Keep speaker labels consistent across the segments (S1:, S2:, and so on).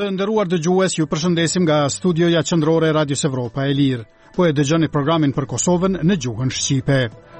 S1: Të nderuar dëgjues, ju përshëndesim nga studioja qendrore e Radios Evropa e Lirë. Po e dëgjoni programin për Kosovën në gjuhën shqipe.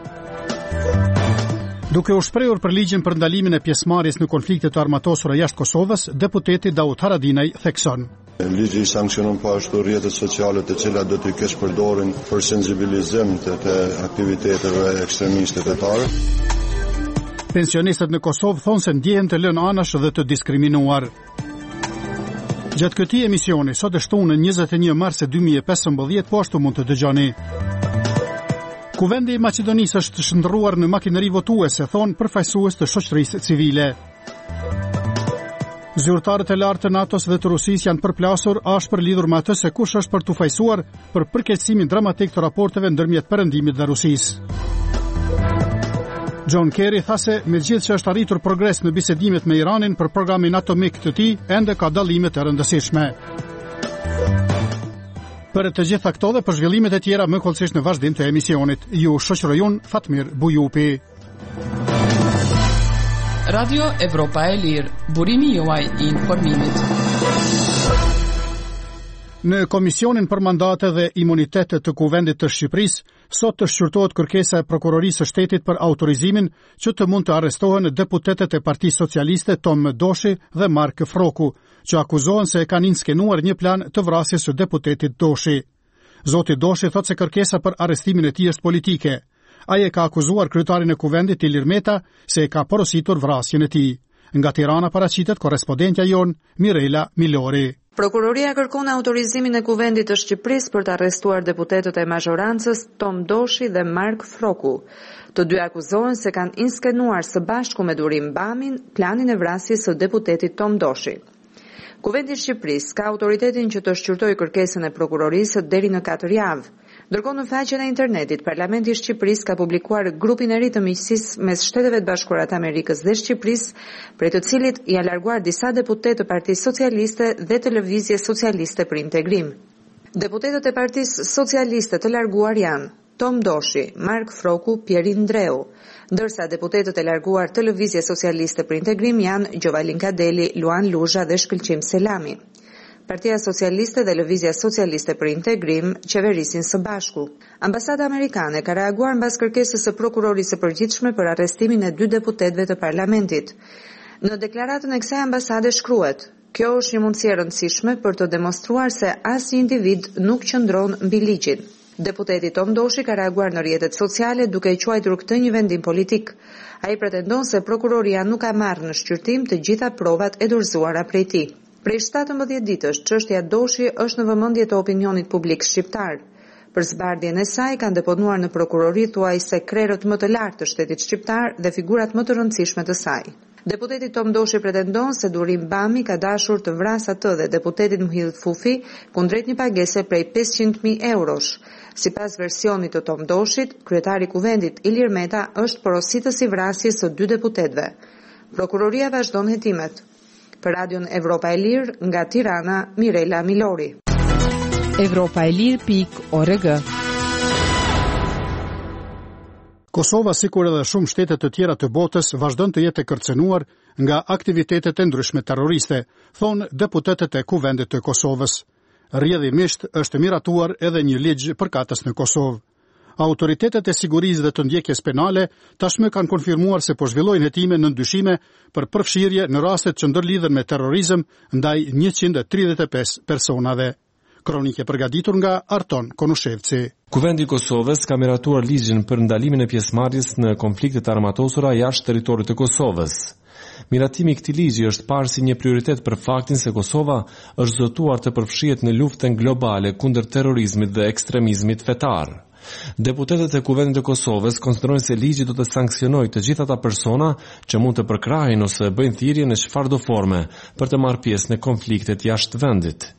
S1: Duke u shprehur për ligjin për ndalimin e pjesëmarrjes në konflikte të armatosura jashtë Kosovës, deputeti Daud Haradinaj thekson:
S2: Ligji i sanksionon po ashtu rrjetet sociale të cilat do të kesh përdorin për sensibilizim të aktiviteteve ekstremiste fetare.
S1: Pensionistët në Kosovë thonë se ndjehen të lënë anash dhe të diskriminuar. Gjatë këtij emisioni, sot e shtunë 21 mars 2015, po ashtu mund të dëgjoni. Kuvendi i Maqedonisë është shndërruar në makineri votuese, thonë përfaqësues të shoqërisë civile. Zyrtarët e lartë të NATO-s dhe të Rusisë janë përplasur ashpër lidhur me atë se kush është për t'u fajsuar për përkeqësimin dramatik të raporteve ndërmjet Perëndimit dhe Rusisë. John Kerry tha se megjithëse që është arritur progres në bisedimet me Iranin për programin atomik të tij, ende ka dallime të rëndësishme. Për të gjitha këto dhe për zhvillimet e tjera më kollësisht në vazhdim të emisionit, ju shoqëroj unë Fatmir Bujupi.
S3: Radio Evropa e Lirë, burimi juaj i informimit.
S1: Në Komisionin për Mandate dhe Imunitetet të Kuvendit të Shqipërisë, sot të shqyrtohet kërkesa e Prokurorisë së Shtetit për autorizimin që të mund të arrestohen deputetët e Partisë Socialiste Tom Doshi dhe Mark Froku, që akuzohen se e kanë inskenuar një plan të vrasjes së deputetit Doshi. Zoti Doshi thotë se kërkesa për arrestimin e tij është politike. Ai e ka akuzuar kryetarin e Kuvendit Ilir Meta se e ka porositur vrasjen e tij. Nga Tirana paraqitet korrespondentja jon Mirela Milori.
S4: Prokuroria kërkon autorizimin e Kuvendit të Shqipërisë për të arrestuar deputetët e mazhorancës Tom Doshi dhe Mark Froku. Të dy akuzohen se kanë inskenuar së bashku me Durim Bamin planin e vrasjes së deputetit Tom Doshi. Kuvendi i Shqipërisë ka autoritetin që të shqyrtojë kërkesën e prokurorisë deri në 4 javë. Ndërkohë në faqen e internetit, Parlamenti i Shqipërisë ka publikuar grupin e ri të miqësisë mes Shteteve të Bashkuara të Amerikës dhe Shqipërisë, prej të cilit i larguar disa deputetë të Partisë Socialiste dhe të Lëvizjes Socialiste për Integrim. Deputetët e Partisë Socialiste të larguar janë Tom Doshi, Mark Froku, Pierin Ndreu, ndërsa deputetët e larguar të Lëvizjes Socialiste për Integrim janë Gjovalin Kadeli, Luan Luzha dhe Shkëlqim Selami. Partia Socialiste dhe Lëvizja Socialiste për Integrim qeverisin së bashku. Ambasada amerikane ka reaguar mbas kërkesës së prokurorisë së përgjithshme për arrestimin e 2 deputetëve të parlamentit. Në deklaratën e kësaj ambasade shkruhet: "Kjo është një mundësi e rëndësishme për të demonstruar se asnjë individ nuk qëndron mbi ligjin." Deputeti Tom Doshi ka reaguar në rrjetet sociale duke i quajtur këtë një vendim politik. Ai pretendon se prokuroria nuk ka marrë në shqyrtim të gjitha provat e dorëzuara prej tij. Prej 17 ditësh, çështja Doshi është në vëmendje të opinionit publik shqiptar. Për zbardhjen e saj kanë deponuar në prokurori thuajse krerët më të lartë të shtetit shqiptar dhe figurat më të rëndësishme të saj. Deputeti Tom Doshi pretendon se Durim Bami ka dashur të vrasë atë dhe deputetin Muhill Fufi kundrejt një pagese prej 500.000 eurosh. Sipas versionit të Tom Doshit, kryetari i Kuvendit Ilir Meta është porositës i vrasjes së 2 deputetëve. Prokuroria vazhdon hetimet. Për Radion Evropa e Lirë, nga Tirana, Mirela Milori.
S3: Evropaelir.org.
S1: Kosova, sikur edhe shumë shtete të tjera të botës, vazhdon të jetë e kërcenuar nga aktivitetet e ndryshme terroriste, thonë deputetët e Kuvendit të Kosovës. Rrjedhimisht është miratuar edhe një ligj përkatës në Kosovë. Autoritetet e sigurisë dhe të ndjekjes penale tashmë kanë konfirmuar se po zhvillojnë hetime në ndyshime për përfshirje në rastet që ndërlidhen me terrorizëm ndaj 135 personave. Kronike përgatitur nga Arton Konushevci.
S5: Kuvendi i Kosovës ka miratuar ligjin për ndalimin e pjesëmarrjes në konfliktet armatosura jashtë territorit të Kosovës. Miratimi i këtij ligji është parë si një prioritet për faktin se Kosova është zotuar të përfshihet në luftën globale kundër terrorizmit dhe ekstremizmit fetar. Deputetët e Kuvendit të Kosovës konsiderojnë se ligji do të sanksionojë të gjithë ata persona që mund të përkrahin ose bëjnë thirrje në çfarëdo forme për të marrë pjesë në konfliktet jashtë vendit.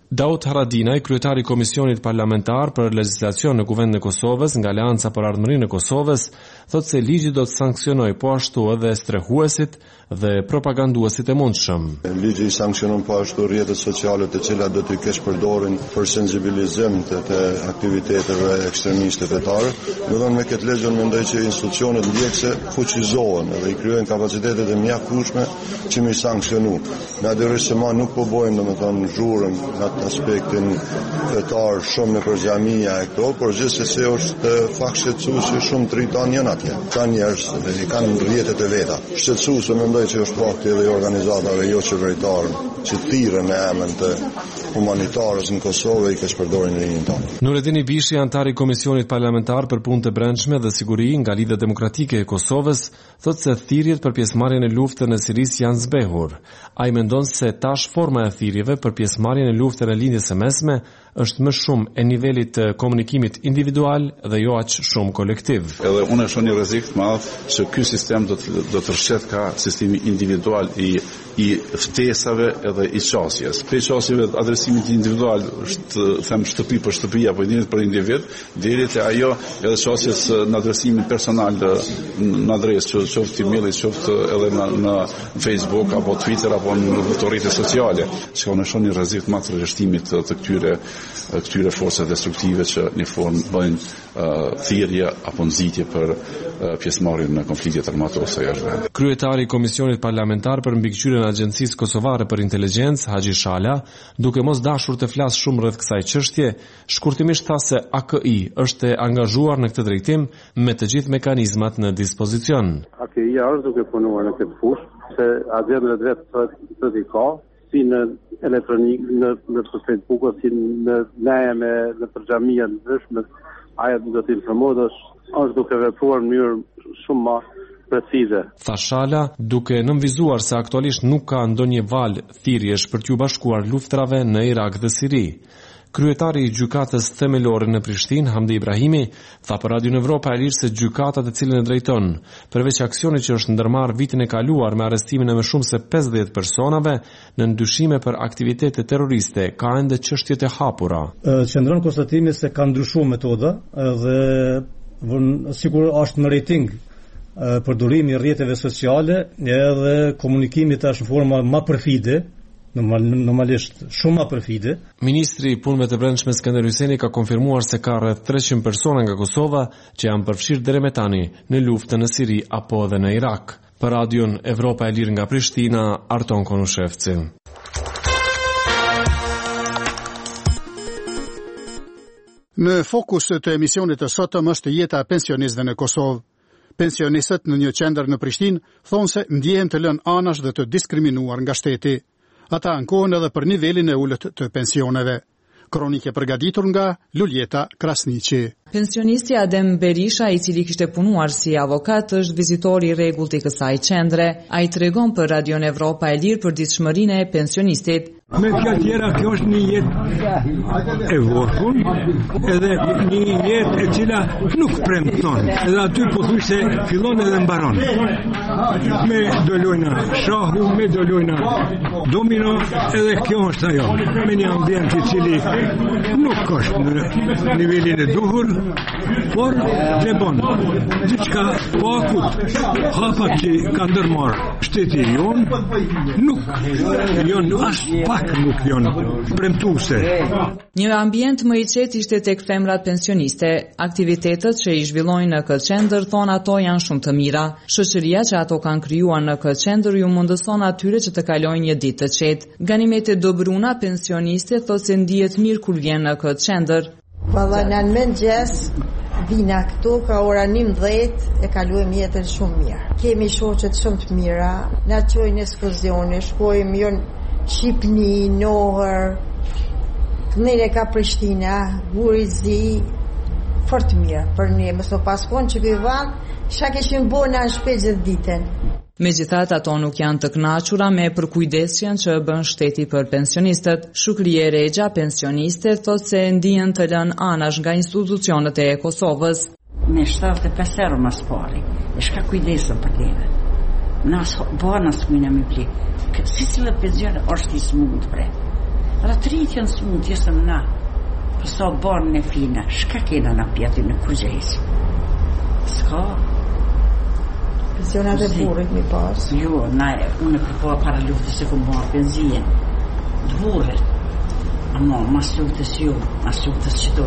S5: Daud Haradinaj, kryetari i Komisionit Parlamentar për Legjislacion në Kuvendin e Kosovës nga Aleanca për Ardhmërinë e Kosovës, thotë se ligji do të sanksionojë po ashtu edhe strehuesit dhe propaganduesit e mundshëm.
S2: Ligji sanksionon po ashtu rrjetet sociale të cilat do të kesh përdorin për sensibilizim të aktiviteteve ekstremiste fetare. Me këtë ligj mendoj që institucionet ndjekse fuqizohen dhe i krijojnë kapacitetet e mjaftshme që mi sanksionu. Natyrisht se ma nuk po bojmë domethënë zhurmë në aspektin fetar shumë në përgjamia e këto, por gjithsesi është fakt shqetësues shumë të rritan janë atje. Kanë njerëz që kanë rrjetet e veta. Shqetësues mendoj që është fakti edhe i organizatave jo qeveritare që thirrën në emër të humanitarës në Kosovë i kesh përdorin rinjin tonë.
S5: Nurettin Ibishi, antar i Komisionit Parlamentar për Punë të Brendshme dhe Siguri nga Lidhja Demokratike e Kosovës, thotë se thirrjet për pjesëmarrjen e luftën në Siris janë zbehur. Ai mendon se tash forma e thirrjeve për pjesëmarrjen e luftën e lindjes së mesme është më shumë e nivelit të komunikimit individual dhe jo aq shumë kolektiv.
S6: Edhe unë shoh një rrezik të madh se ky sistem do të rrshet ka sistemi individual i ftesave edhe i qasjes. Për qasjeve adresimit individual është them shtëpi për shtëpi apo individ për individ, deri te ajo edhe qasjes në adresimin personal në adresë qoftë emailit, qoftë edhe në Facebook apo Twitter apo në rrjetet sociale. Që unë shoh një rrezik të madh të rreshtimit të këtyre forcave destruktive që në formë bëjnë thirrje apo nxitje për pjesëmarrjen në konfliktet armatose jashtë vendit.
S5: Kryetari i Komisionit Parlamentar për mbikëqyrjen e Agjencisë Kosovare për Inteligjencë, Haxhi Shala, duke mos dashur të flasë shumë rreth kësaj çështje, shkurtimisht tha se AKI është e angazhuar në këtë drejtim me të gjithë mekanizmat në dispozicion.
S7: AKI është duke punuar në këtë fushë, se agjendat vetë të ka, si në elektronik, në Facebook, si në lajme, në përgjamia në ndryshme, aja do të informohet, është duke vepruar në mënyrë shumë më precize.
S5: Tha Shala, duke nënvizuar se aktualisht nuk ka ndonjë valë thirrjesh për t'u bashkuar luftrave në Irak dhe Siri. Kryetari i gjykatës themelore në Prishtinë, Hamdi Ibrahimi, tha për Radio Evropa e Lirë se gjykata të cilën e drejton, përveç aksionit që është ndërmarrë vitin e kaluar me arrestimin e më shumë se 50 personave në ndyshime për aktivitete terroriste, ka ende çështjet e hapura.
S8: Qëndron konstatimi se ka ndryshuar metoda dhe sigur është në rating përdorimi i rrjeteve sociale edhe komunikimi tash në forma më perfide, normalisht shumë më perfide.
S5: Ministri i Punëve të Brendshme Skënder Hyseni ka konfirmuar se ka rreth 300 persona nga Kosova që janë përfshirë deri më tani në luftën në Siri apo edhe në Irak. Për Radion Evropa e Lirë nga Prishtina, Arton Konushevci.
S1: Në fokus të emisionit të sotëm është jeta e pensionistëve në Kosovë. Pensionistët në një qendër në Prishtinë thonë se ndjehen të lënë anash dhe të diskriminuar nga shteti. Ata ankohen edhe për nivelin e ulët të pensioneve. Kronike përgatitur nga Luljeta Krasniqi.
S4: Pensionisti Adem Berisha, i cili kishte punuar si avokat, është vizitor i rregullt i kësaj qendre. Ai tregon për Radion Evropa e Lirë për ditëshmërinë e pensionistit.
S9: Me fjalë tjera, kjo është një jetë e vogël, edhe një jetë e cila nuk premton. Edhe aty po thuaj se fillon edhe mbaron. Me do lojna shahu, me do lojna domino, edhe kjo është ajo. Me një ambient i cili nuk është në nivelin e duhur, por lebon. Diçka po akut. Hapat që ka ndërmarrë shteti jonë, nuk jonë as pak nuk janë premtuese.
S4: Një ambient më i qetë ishte tek femrat pensioniste. Aktivitetet që i zhvillojnë në këtë qendër thonë ato janë shumë të mira. Shoqëria që ato kanë krijuar në këtë qendër ju mundëson atyre që të kalojnë një ditë të qetë. Ganimete Dobruna, pensioniste, thotë se ndihet mirë kur vjen në këtë qendër.
S10: Valla në mëngjes vina këtu ka ora 11 e kalujem jetën shumë mirë. Kemi shoqet shumë të mira, na çojnë ekskursione, shkojmë jo Shqipni, Nohër, Knere ka Prishtina, Burizi, fort mirë për ne, mëso paskon që këvan, shka keshim bo në shpejt gjithë ditën.
S4: Megjithatë, ato nuk janë të kënaqura me përkujdesjen që bën shteti për pensionistët. Shukrie Regja, pensioniste, thotë se ndihen të lënë anash nga institucionet e Kosovës.
S11: Me 75 euro mas pari, e shka kujdesën për tjene. Nas bonus më në mi pli. Si le pensione është i smut bre. Edhe të rritjen së mund jesëm na. Për sa barën e fina, shka kena na pjetin në kërgjejës? Ska.
S10: Pensionat e burrit mi pas.
S11: Jo, unë përpoha para luftës se ku marë benzien. Të burrit. Ama, mas luftës jo, mas luftës qëto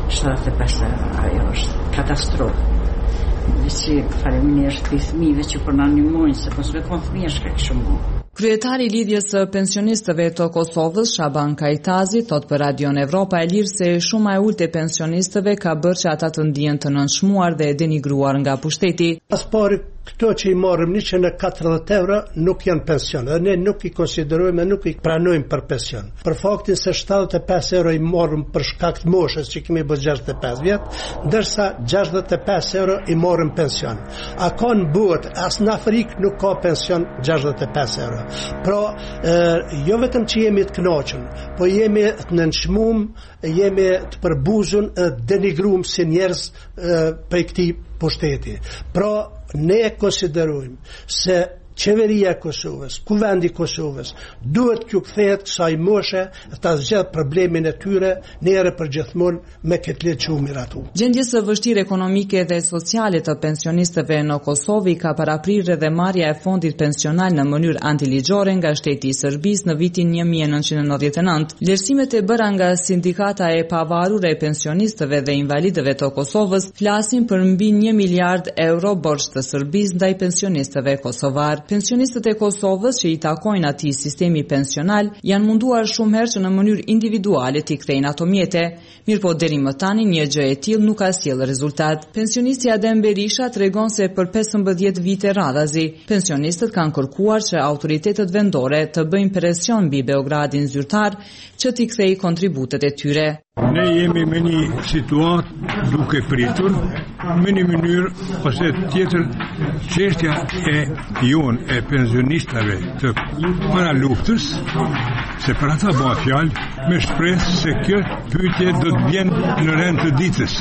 S11: 75 ajo është katastrofë. Dhe që faleminderit për fëmijëve që po na ndihmojnë, se po s'me kon fëmijë shka kështu më.
S4: Kryetari i lidhjes së pensionistëve të Kosovës, Shaban Kajtazi, thot për Radion Evropa e Lirë se shuma e ulët e pensionistëve ka bërë që ata të ndihen të nënshmuar dhe denigruar nga pushteti.
S12: Pari këto që i marrim 140 euro nuk janë pension, dhe ne nuk i konsiderojmë, nuk i pranojmë për pension. Për faktin se 75 euro i marrim për shkak të moshës që kemi bërë 65 vjet, ndërsa 65 euro i marrim pension. A ka në botë, as në Afrikë nuk ka pension 65 euro. Pra, jo vetëm që jemi të kënaqur, po jemi të nënshmuar, jemi të përbuzur, denigruar si njerëz për këtij pushteti. Pra, ne e konsiderojmë se qeveria e Kosovës, kuvendi i Kosovës, duhet t'ju kthehet kësaj moshe ta zgjidh problemin e tyre njëherë për gjithmonë me këtë letë që u miratu.
S4: Gjendjes së vështirë ekonomike dhe sociale të pensionistëve në Kosovë ka paraprirë dhe marrja e fondit pensional në mënyrë antiligjore nga shteti i Serbisë në vitin 1999. Vlerësimet e bëra nga sindikata e pavarur e pensionistëve dhe invalidëve të Kosovës flasin për mbi 1 miliard euro borxh të Serbisë ndaj pensionistëve kosovar. Pensionistët e Kosovës që i takojnë atij sistemi pensional janë munduar shumë herë që në mënyrë individuale t'i kthejnë ato mjete, mirëpo deri më tani një gjë e tillë nuk ka sjellë rezultat. Pensionisti Adem Berisha tregon se për 15 vite radhazi, pensionistët kanë kërkuar që autoritetet vendore të bëjnë presion mbi Beogradin zyrtar që t'i kthejë kontributet e tyre.
S9: Ne jemi me një situatë duke pritur, me një mënyrë ose tjetër çështja e jonë e pensionistëve të para luftës, se për ata bëhet fjalë me shpresë se kjo pyetje do të vjen në rend të ditës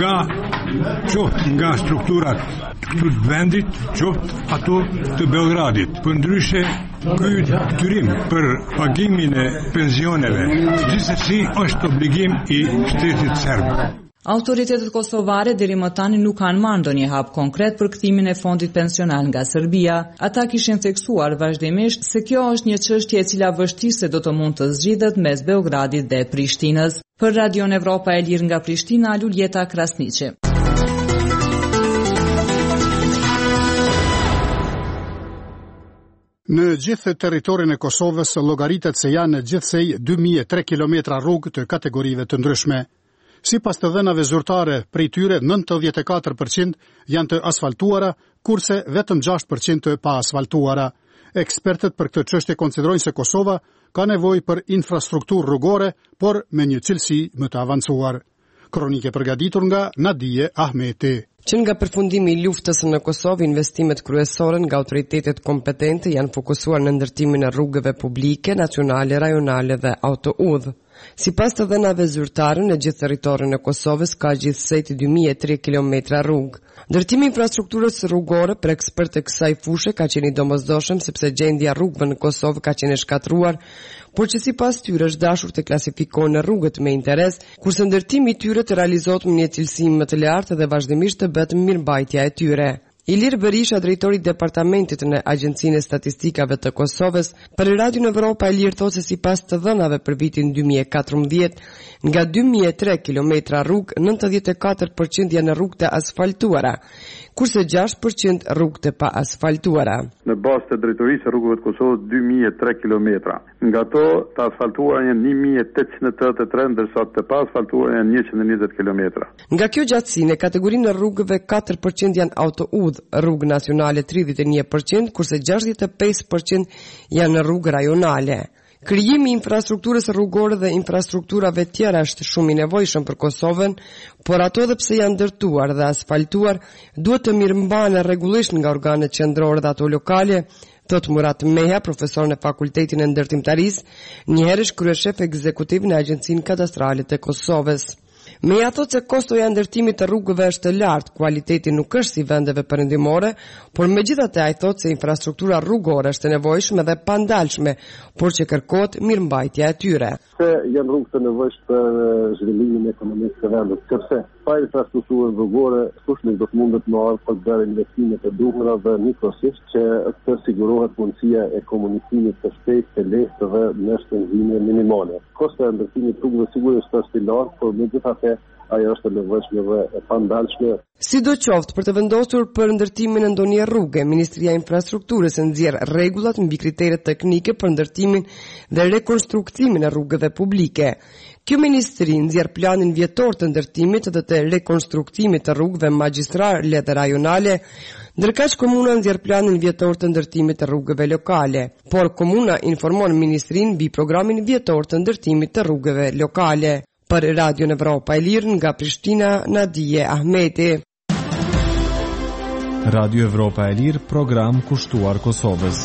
S9: nga strukturat të vendit, qoftë ato të Beogradit. Përndryshe ky detyrim për pagimin e pensioneve gjithsesi është obligim i shtetit serb.
S4: Autoritetet kosovare deri më tani nuk kanë marrë ndonjë hap konkret për kthimin e fondit pensional nga Serbia. Ata kishin theksuar vazhdimisht se kjo është një çështje e cila vështirë se do të mund të zgjidhet mes Beogradit dhe Prishtinës. Për Radion Evropa e Lirë nga Prishtina, Luljeta Krasniqi.
S1: Në gjithë territorin e Kosovës llogaritet se janë gjithsej 2003 kilometra rrugë të kategorive të ndryshme. Sipas të dhënave zyrtare, prej tyre 94% janë të asfaltuara, kurse vetëm 6% të pa asfaltuara. Ekspertët për këtë çështje konsiderojnë se Kosova ka nevojë për infrastrukturë rrugore, por me një cilësi më të avancuar. Kronike përgatitur nga Nadije Ahmeti.
S13: Që nga përfundimi i luftës në Kosovë, investimet kryesore nga autoritetet kompetente janë fokusuar në ndërtimin e rrugëve publike, nacionale, rajonale dhe autoudhë. Sipas të dhënave zyrtare, në gjithë territorin e Kosovës ka gjithsej 2003 kilometra rrugë. Ndërtimi i infrastrukturës rrugore për ekspertë e kësaj fushë ka qenë i domosdoshëm sepse gjendja rrugëve në Kosovë ka qenë e shkatruar, por që sipas tyre është dashur të klasifikohen rrugët me interes, kurse ndërtimi i tyre të realizohet me një cilësi më të lartë dhe vazhdimisht të bëhet mirëmbajtja e tyre. Ilir Berisha, drejtori i departamentit në Agjencinë e Statistikave të Kosovës, për Radion Evropa e Lirë thotë se sipas të dhënave për vitin 2014, nga 2003 kilometra rrugë, 94% janë rrugë të asfaltuara, kurse 6% rrugë të pa asfaltuara.
S7: Në bazë të drejtorisë rrugëve të Kosovës 2003 kilometra. Nga to të asfaltuara janë 1883, ndërsa të pa asfaltuara janë 120 kilometra.
S13: Nga kjo gjatësi në kategorinë e rrugëve 4% janë autoudhë, rrugë nacionale 31%, kurse 65% janë rrugë rajonale. Krijimi i infrastrukturës rrugore dhe infrastrukturave tjera është shumë i nevojshëm për Kosovën, por ato edhe pse janë ndërtuar dhe asfaltuar, duhet të mirëmbahen rregullisht nga organet qendrore dhe ato lokale, thot Murat Meha, profesor në Fakultetin e Ndërtimtarisë, një herësh kryeshef ekzekutiv në Agjencinë Kadastrale të Kosovës. Meja thot se kostoja e ndërtimit të rrugëve është lartë, kualiteti nuk është si vendeve perëndimore, por megjithatë ai thot se infrastruktura rrugore është e nevojshme dhe pandalshme, por që kërkohet mirëmbajtja e tyre.
S7: Se janë rrugë të nevojshme për zhvillimin ekonomik të vendit, sepse pa infrastrukturën rrugore, kush nuk do të mundet të marrë për bërë investimet e duhura dhe njëkohësisht që të sigurohet mundësia e komunikimit të shpejtë, të lehtë dhe me shpenzime minimale. Kosta e ndërtimit rrugëve sigurisht është i lartë, por megjithatë ajo është e nevojshme dhe e pandalshme.
S13: Sidoqoftë, për të vendosur për ndërtimin e ndonjë rruge, Ministria e Infrastrukturës nxjerr rregullat mbi kriteret teknike për ndërtimin dhe rekonstruktimin e rrugëve publike. Kjo ministri nxjerr planin vjetor të ndërtimit dhe të rekonstruktimit të rrugëve magjistrale dhe rajonale, ndërkaq komuna nxjerr planin vjetor të ndërtimit të rrugëve lokale, por komuna informon ministrinë mbi programin vjetor të ndërtimit të rrugëve lokale. Për Radio Evropa e Lirë nga Prishtina, Nadije Ahmeti.
S5: Radio Evropa e Lirë, program kushtuar Kosovës.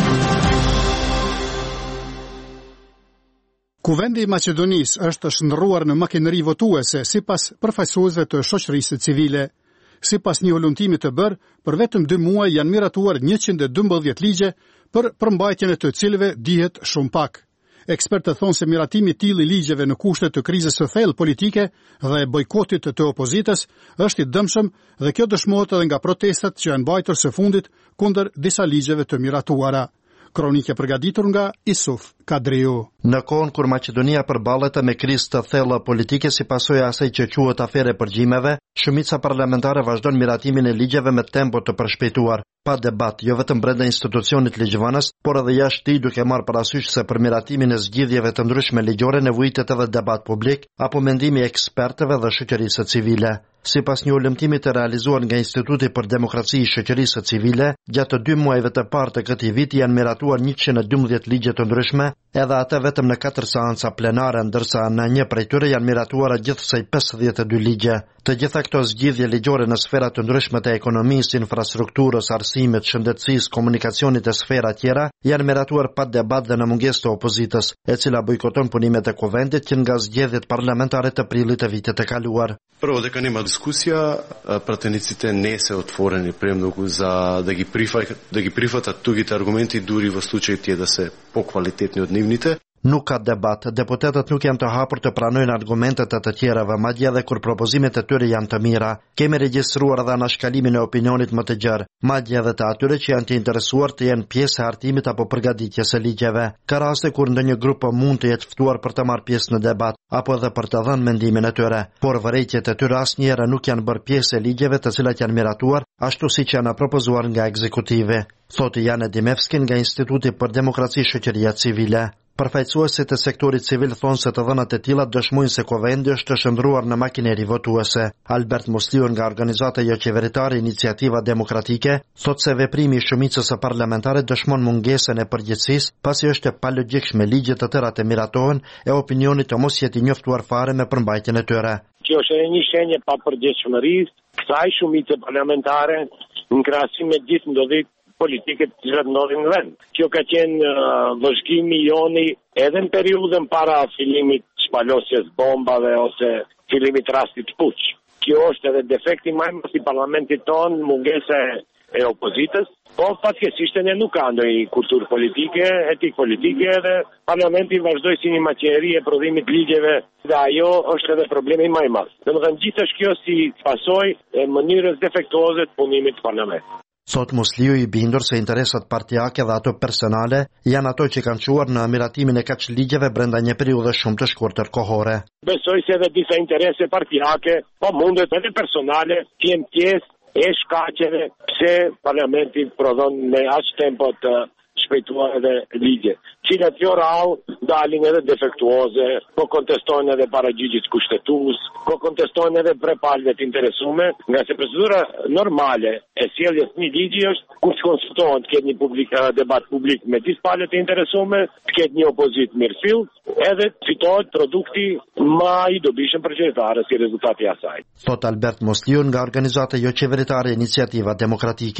S1: Kuvendi i Maqedonisë është shndërruar në makineri votuese sipas përfaqësuesve të shoqërisë civile. Sipas një hulumtimi të bërë, për vetëm 2 muaj janë miratuar 112 ligje, për përmbajtjen e të cilëve dihet shumë pak. Ekspertët thonë se miratimi i tillë ligjeve në kushte të krizës së thellë politike dhe bojkotit të opozitës është i dëmshëm dhe kjo dëshmohet edhe nga protestat që janë mbajtur së fundit kundër disa ligjeve të miratuara. Kronike përgatitur nga Isuf Kadriu.
S14: Në kohën kur Maqedonia përballet me krizë të thellë politike si pasojë e asaj që quhet afere përgjimeve, shumica parlamentare vazhdon miratimin e ligjeve me tempo të përshpejtuar, pa debat, jo vetëm brenda institucionit ligjvënës, por edhe jashtë tij, duke marrë parasysh se për miratimin e zgjidhjeve të ndryshme ligjore nevojitet edhe debat publik apo mendimi i ekspertëve dhe shoqërisë civile. Sipas një ulëmtimi të realizuar nga Instituti për Demokraci i Shoqërisë Civile, gjatë 2 muajve të parë të këtij viti janë miratuar 112 ligje të ndryshme, edhe atë vetëm në 4 seanca plenare, ndërsa në një prej tyre janë miratuara gjithsej 52 ligje. Të gjitha këto zgjidhje ligjore në sfera të ndryshme të ekonomisë, infrastrukturës, arsimit, shëndetësisë, komunikacionit e sfera tjera janë miratuar pa debat dhe në mungesë të opozitës, e cila bojkoton punimet e kuvendit që nga zgjedhjet parlamentare të prillit të vitit të kaluar.
S15: Prvo дека нема дискусија, пратениците не се отворени премногу за да ги прифатат тугите аргументи дури во случај тие да се поквалитетни од нивните.
S14: Nuk ka debat, deputetët nuk janë të hapur të pranojnë argumentet e të tjereve, madje edhe kur propozimet e tyre janë të mira. Kemi regjistruar edhe anashkalimin e opinionit më të gjerë, madje edhe të atyre që janë të interesuar të jenë pjesë e hartimit apo përgatitjes së ligjeve. Ka raste kur ndonjë grup mund të jetë ftuar për të marrë pjesë në debat, apo edhe për të dhënë mendimin e tyre, por vërejtjet e tyre asnjëherë nuk janë bërë pjesë e ligjeve të cilat janë miratuar, ashtu siç janë propozuar nga ekzekutivi, thotë Jane Dimevski nga Instituti për Demokraci Shoqëria Civile. Përfaqësuesit e sektorit civil thonë se të dhënat e tilla dëshmojnë se kuvendi është shndërruar në makineri votuese. Albert Musliu nga organizata jo qeveritare Iniciativa Demokratike thotë se veprimi i shumicës së parlamentare dëshmon mungesën e përgjegjësisë, pasi është e palogjikshme ligjet të tëra të miratohen e opinionit të mos jetë i njoftuar fare me përmbajtjen e tyre.
S16: Kjo është edhe një shenjë pa përgjegjshmërisë kësaj shumice parlamentare në krahasim me gjithë ndodhjet politike të cilat ndodhin në vend. Kjo ka qenë vëzhgimi joni edhe në periudhën para fillimit shpalosjes bombave ose fillimit rastit puç. Kjo është edhe defekti më i madh i parlamentit ton, mungesa e opozitës, po fatkeqësisht ne nuk ka ndonjë kulturë politike, etik politike dhe parlamenti vazhdoi si një makineri e prodhimit ligjeve dhe ajo është edhe problemi më i madh. Domethënë gjithashtu kjo si pasojë e mënyrës defektuoze të punimit të parlamentit.
S14: Thot Musliu i bindur se interesat partijake dhe ato personale janë ato që kanë çuar në miratimin e kaq ligjeve brenda një periudhe shumë të shkurtër kohore.
S16: Besoj se edhe disa interese partijake, po mundet edhe personale, të jenë pjesë e shkaqeve pse parlamenti prodhon me aq tempo të shpejtuar edhe ligje, cilat jo rau dalin edhe defektuoze, po kontestojnë edhe paragjyqjes kushtetues, po kontestojnë edhe prepaljet interesume, nga se procedura normale e sjelljes një ligji është kur të konsultohen, të ketë një debat publik me gjithë palët e interesume, të ketë një opozit mirëfill, edhe fitohet produkti më i dobishëm për qytetarët si rezultati i asaj.
S14: Thot Albert Musliu nga organizata jo qeveritare Iniciativa Demokratike.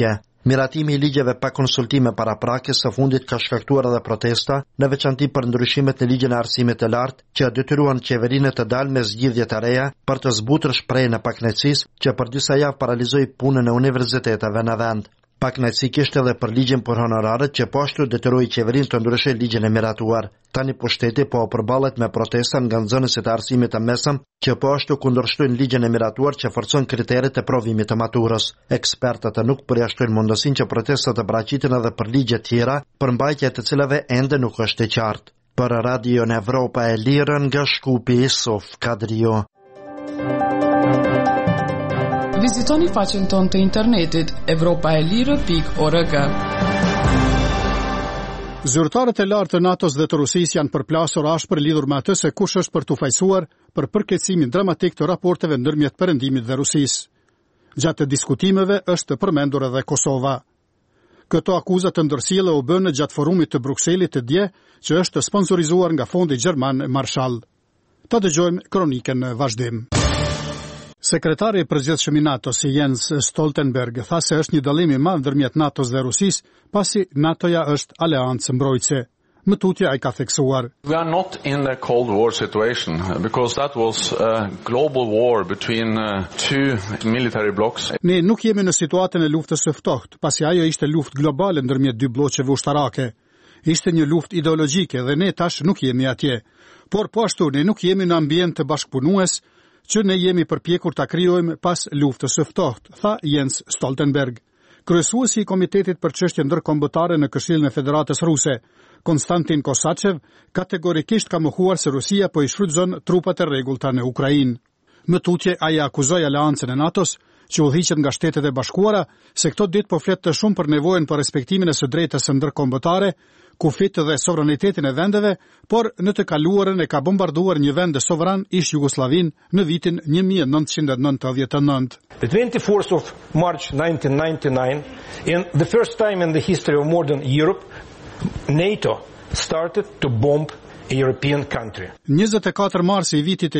S14: Miratimi I ligjeve pa konsultime paraprakës së fundit ka shkaktuar edhe protesta, në veçanti për ndryshimet në ligjin e arsimit të lartë, që detyruan qeverinë të dalë me zgjidhje të reja për të zbutur shprehjen e pakënaqësisë që për disa javë paralizoi punën e universiteteve në vend. Pakënaqësi kishte edhe për ligjin për honorarët që po ashtu detyroi qeverinë të ndryshojë ligjin e miratuar. Tani pushteti po përballet me protesta nga nxënësit e arsimit të mesëm që po ashtu kundërshtojnë ligjin e miratuar që forcon kriteret e provimit të maturës. Ekspertët nuk përjashtojnë mundësinë që protestat të paraqiten edhe për ligje tjera, përmbajtja të cilave ende nuk është e qartë. Për Radio Evropa e Lirë nga Shkupi Sof Kadrio.
S3: Vizitoni faqen tonë të internetit evropaelire.org.
S1: Zyrtarët e lartë të NATO-s dhe të Rusisë janë përplasur ashpër lidhur me atë se kush është për t'u fajsuar për përkeqësimin dramatik të raporteve ndërmjet Perëndimit dhe Rusisë. Gjatë diskutimeve është përmendur edhe Kosova. Këto akuzat të ndërsjellë u bënë gjatë forumit të Brukselit të dje, që është sponsorizuar nga Fondi Gjerman Marshall. Ta dëgjojmë kronikën në vazhdim. Sekretari I përgjithshëm I NATO-s Jens Stoltenberg tha se është një dallim I madh ndërmjet NATO-s dhe Rusisë, pasi NATO-ja është aleancë mbrojtëse. Më tutje ai ka theksuar.
S17: We are not in a Cold War situation because that was a global war between two military blocs.
S1: Ne nuk jemi në situatën e luftës së ftohtë, pasi ajo ishte luftë globale ndërmjet dy bloqeve ushtarake. Ishte një luftë ideologjike dhe ne tash nuk jemi atje. Por po ashtu ne nuk jemi në ambient të bashkëpunues që ne jemi përpjekur ta krijojmë pas luftës së ftohtë, tha Jens Stoltenberg. Kryesuesi I Komitetit për çështje ndërkombëtare në Këshillin e Federatës Ruse, Konstantin Kosachev, kategorikisht ka mohuar se Rusia po I shfrytëzon trupat e rregullta në Ukrainë. Më tutje ai akuzoi aleancën e NATO-s, që udhëhiqet nga Shtetet e Bashkuara, se këto ditë po flet të shumë për nevojën për respektimin e së drejtës së ndërkombëtare, kufit dhe sovranitetin e vendeve, por në të kaluarën e ka bombarduar një vend sovran ish Jugosllavin në vitin 1999.
S9: The 24th of March 1999, in the first time in the history of modern Europe, NATO started to bomb a European country.
S1: 24 marsi I vitit e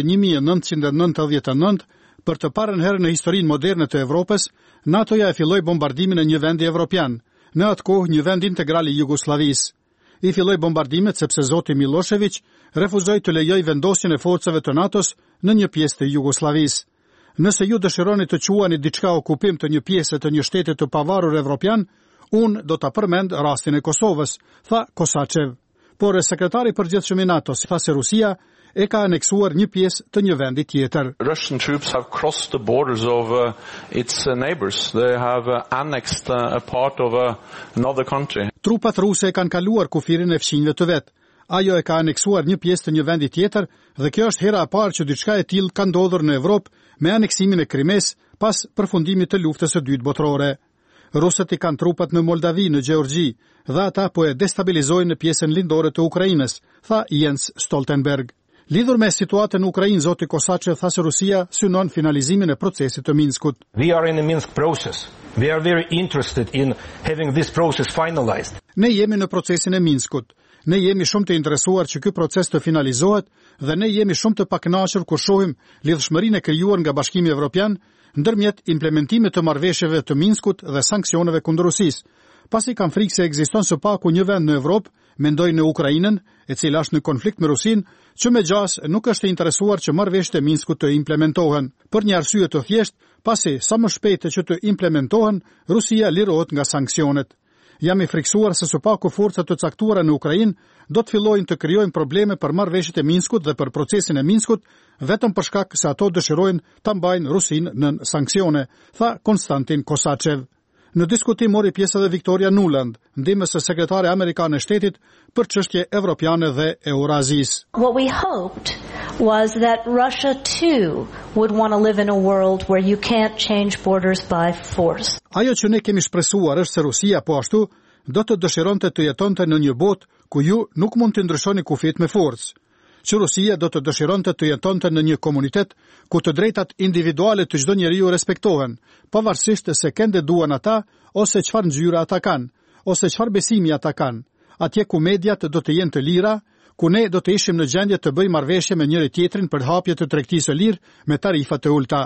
S1: 1999, për të parën herë në historinë moderne të Evropës, NATO-ja e filloi bombardimin e një vendi evropian, në atë kohë një vend integral I Jugosllavisë. I filloi bombardimet sepse zoti Milošević refuzoi të lejojë vendosjen e forcave të NATO-s në një pjesë të Jugosllavisë. Nëse ju dëshironi të quani diçka okupim të një pjese të një shteti të pavarur evropian, unë do ta përmend rastin e Kosovës, tha Kosachev. Por sekretari I përgjithshëm I NATO-s tha se Rusia e ka aneksuar një pjesë të një vendi tjetër.
S17: Russian troops have crossed the borders of its neighbors. They have annexed a part of another country.
S1: Trupat ruse kanë kaluar kufirin e fqinjve të vet. Ajo e ka aneksuar një pjesë të një vendi tjetër dhe kjo është hera e parë që diçka e tillë ka ndodhur në Evropë me aneksimin e Krimes pas përfundimit të luftës së dytë botërore. Rusët I kanë trupat në Moldavi, në Gjeorgji, dhe ata po e destabilizojnë në pjesën lindore të Ukrainës, tha Jens Stoltenberg. Lidhur me situatën në Ukrainë, zoti Kosachev tha se Rusia synon finalizimin e procesit të Minskut.
S9: We are in a Minsk process. We are very interested in having this process finalized.
S1: Ne jemi në procesin e Minskut. Ne jemi shumë të interesuar që ky proces të finalizohet dhe ne jemi shumë të pakënaqur kur shohim lidhshmërinë e krijuar nga Bashkimi Evropian ndërmjet implementimit të marrëveshjeve të Minskut dhe sanksioneve kundër Rusisë. Pasi kam frikë se ekziston së paku një vend në Evropë, mendoj në Ukrainën, e cila është në konflikt me Rusinë, që me gjas nuk është e interesuar që marrëveshjet e Minskut të implementohen. Për një arsye të thjeshtë, pasi sa më shpejt që të implementohen, Rusia lirohet nga sanksionet. Jam I friksuar se së paku forcat të caktuara në Ukrainë do të fillojnë të krijojnë probleme për marrëveshjet e Minskut dhe për procesin e Minskut, vetëm për shkak se ato dëshirojnë ta mbajnë Rusinë nën sanksione, tha Konstantin Kosachev. Në diskutim mori pjesë edhe Victoria Nuland, ndihmës së sekretare amerikane e shtetit për çështje evropiane dhe Eurazisë.
S18: What we hoped was that Russia too would want to live in a world where you can't change borders by force.
S1: Ajo që ne kemi shpresuar është se Rusia po ashtu do të dëshironte të jetonte në një botë ku ju nuk mund të ndryshoni kufit me forcë. Që Rusia do të dëshironte të jetonte në një komunitet ku të drejtat individuale të çdo njeriu respektohen, pavarësisht se kënde duan ata ose çfarë ngjyre ata kanë, ose çfarë besimi ata kanë. Atje ku mediat do të jenë të lira, ku ne do të ishim në gjendje të bëjmë marrëveshje me njëri tjetrin për hapje të tregtisë së lirë me tarifa të ulta.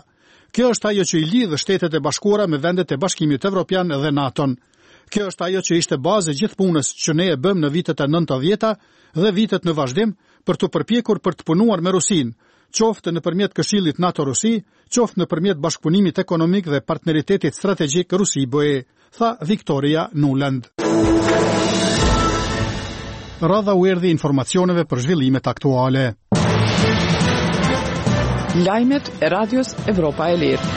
S1: Kjo është ajo që i lidh Shtetet e Bashkuara me vendet e Bashkimit Evropian dhe NATO-n. Kjo është ajo që ishte bazë gjithë punës që ne e bëm në vitet e 90-ta dhe vitet në vazhdim për të përpjekur për të punuar me Rusinë, qoftë nëpërmjet Këshillit NATO-Rusi, qoftë nëpërmjet bashkëpunimit ekonomik dhe partneritetit strategjik Rusi-BE, tha Victoria Nuland. Radha u erdhi informacioneve për zhvillimet aktuale.
S3: Lajmet e Radios Evropa e Lirë.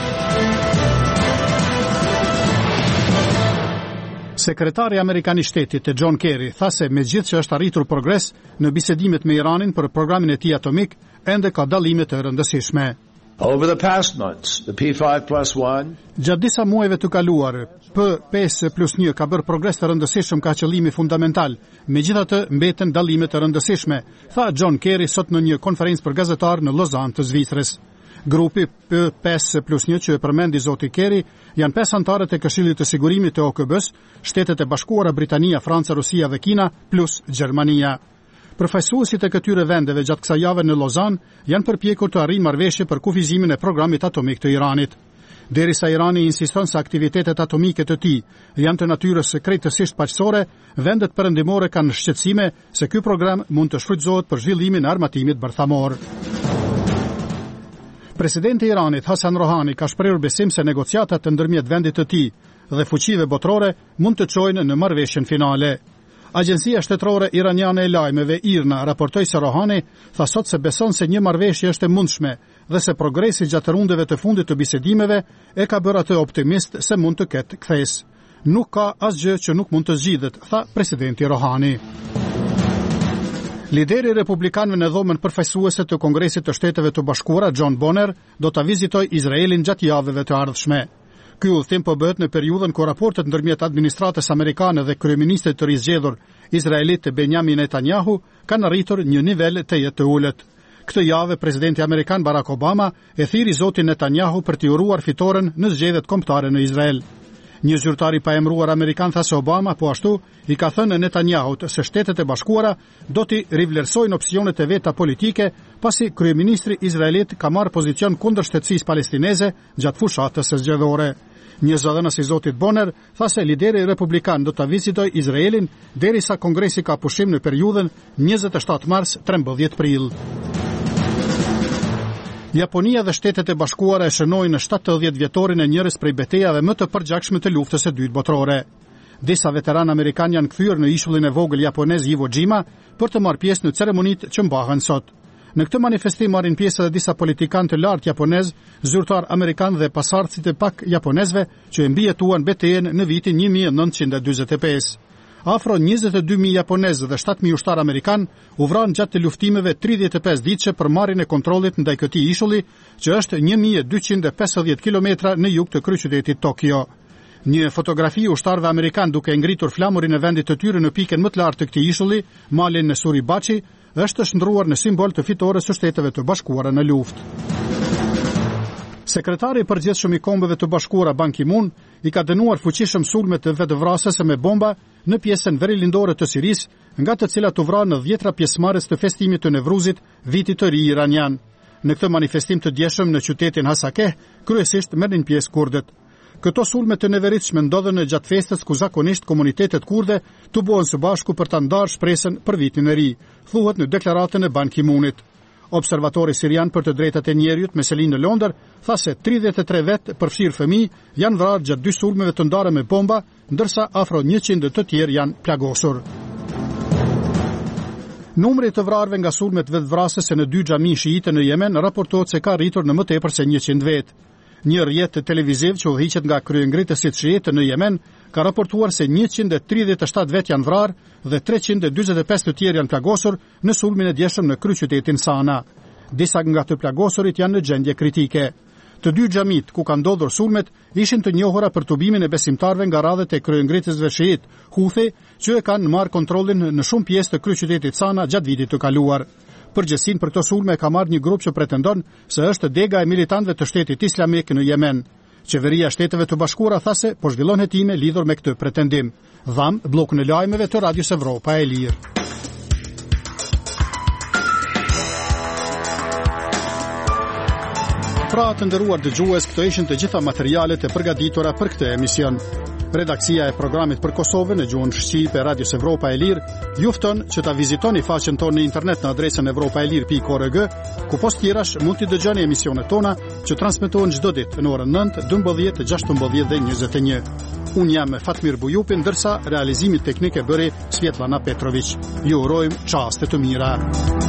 S1: Sekretari Amerikan i Shtetit John Kerry tha se megjithëse që është arritur progres në bisedimet me Iranin për programin e tij atomik, ende ka dallime të rëndësishme.
S19: Over the past months, the P5+1
S1: Gjatë disa muajve të kaluar, P5+1 ka bërë progres të rëndësishëm ka qëllimi fundamental, megjithatë mbeten dallime të rëndësishme, tha John Kerry sot në një konferencë për gazetar në Lozan të Zvicrës. Grupi P5+1 që e përmendi zoti Kerry janë 5 anëtarët e Këshillit të Sigurimit të OKB-s, Shtetet e Bashkuara, Britania, Franca, Rusia dhe Kina, plus Gjermania. Përfaqësuesit e këtyre vendeve gjatë kësaj jave në Lozan janë përpjekur të arrijnë marrëveshje për kufizimin e programit atomik të Iranit. Derisa Irani insiston se aktivitetet atomike të tij janë të natyrës krejtësisht paqësore, vendet perëndimore kanë shqetësime se ky program mund të shfrytëzohet për zhvillimin e armatimit bërthamor. Presidenti i Iranit Hassan Rouhani ka shprehur besim se negociatat ndërmjet vendit të tij dhe fuqive botërore mund të çojnë në marrëveshjen finale. Agjencia shtetërore iraniane e lajmeve IRNA raportoi se Rouhani tha sot se beson se një marrëveshje është e mundshme dhe se progresi gjatë rundeve të fundit të bisedimeve e ka bërë atë optimist se mund të ketë kthes. Nuk ka asgjë që nuk mund të zgjidhet, tha presidenti Rouhani. Lideri republikanëve në dhomën përfaqësuese të Kongresit të Shteteve të Bashkuara, John Bonner, do ta vizitojë Izraelin gjatë javëve të ardhshme. Ky udhtim po bëhet në periudhën ku raportet ndërmjet administratës amerikane dhe kryeministrit të rizgjedhur izraelit Benjamin Netanyahu kanë arritur një nivel të jetë ulët. Këtë javë presidenti amerikan Barack Obama e thiri zotin Netanyahu për t'i uruar fitoren në zgjedhjet kombëtare në Izrael. Një zyrtar i paemëruar amerikan tha se Obama po ashtu i ka thënë Netanyahut se Shtetet e Bashkuara do t'i rivlerësojnë opsionet e veta politike pasi kryeministri izraelit ka marrë pozicion kundër shtetësisë palestineze gjatë fushatës së zgjedhore. Një zëdhënës i zotit Bonner tha se lideri republikan do ta vizitojë Izraelin derisa Kongresi ka pushim në periudhën 27 mars-13 prill. Japonia dhe Shtetet e Bashkuara e shënojnë në 70 vjetorin e njërës prej betejave më të përgjakshme të luftës së dytë botërore. Disa veteranë amerikanë janë kthyer në ishullin e vogël japonez Iwo Jima për të marrë pjesë në ceremonitë që mbahen sot. Në këtë manifestim marrin pjesë edhe disa politikanë të lartë japonez, zyrtar amerikan dhe pasardhësit e pak japonezëve që e mbijetuan betejën në vitin 1945. Afro 22.000 japonezë dhe 7.000 ushtar amerikan u vranë gjatë të luftimeve 35 ditëshe për marrjen e kontrollit ndaj këtij ishulli, që është 1250 kilometra në jug të kryeqytetit Tokyo. Një fotografi ushtarëve amerikan duke ngritur flamurin e vendit të tyre në pikën më të lartë të këtij ishulli, malin në Suribachi, është shndruar në simbol të fitores së Shteteve të Bashkuara në luftë. Sekretari i përgjithshëm i Kombeve të Bashkuara Ban Ki-moon i ka dënuar fuqishëm sulmet të vetëvrasëse me bomba në pjesën verilindore të Sirisë, nga të cilat u vranë në 10 pjesëmarrës të festimit të Nevruzit, vitit të ri iranian. Në këtë manifestim të djeshëm në qytetin Hasakeh, kryesisht merrnin pjesë kurdët. Këto sulme të neveritshme ndodhen në gjatë festës ku zakonisht komunitetet kurde të bëhen së bashku për ta ndarë shpresën për vitin e ri, thuhet në deklaratën e Ban Ki-moonit. Observatori sirian për të drejtat e njerëzit me selinë në Londër tha se 33 vetë përfshirë fëmijë janë vrarë gjatë 2 sulmeve të ndarë me bomba, ndërsa afro 100 të tjerë janë plagosur. Numri i të vrarëve nga sulmet vetvrasëse në 2 xhami shiite në Yemen raportohet se ka arritur në më tepër se 100 vetë. Një rrjet televiziv që udhëhiqet nga kryengritësit shiite në Yemen ka raportuar se 137 vetë janë vrarë dhe 345 të tjerë janë plagosur në sulmin e djeshëm në kryeqytetin Sana. Disa nga të plagosurit janë në gjendje kritike. Të 2 xhamit ku kanë ndodhur sulmet ishin të njohura për tubimin e besimtarëve nga radhët e kryengritësve shiit Houthi, që e kanë marrë kontrollin në shumë pjesë të kryeqytetit Sana gjatë vitit të kaluar. Përgjegjësinë për këto sulme ka marrë një grup që pretendon se është dega e militantëve të Shtetit Islamik në Yemen. Qeveria e Shteteve të Bashkuara tha se po zhvillon hetime lidhur me këtë pretendim. Dham bllokun e lajmeve të Radios Evropa e Lirë. Pra të nderuar dëgjues, këto ishin të gjitha materialet e përgatitura për këtë emision. Redaksia e programit për Kosovën në gjuhën shqipe e Radios Evropa e Lirë ju fton që ta vizitoni faqen tonë në internet në adresën evropaelir.org, ku post tjerash mund t'i dëgjoni emisionet tona që transmetohen çdo ditë në orën 9, 12, 16 dhe 21. Unë jam Fatmir Bujupin, ndërsa realizimin teknik e bëri Svetlana Petrović. Ju urojmë çaste të mira.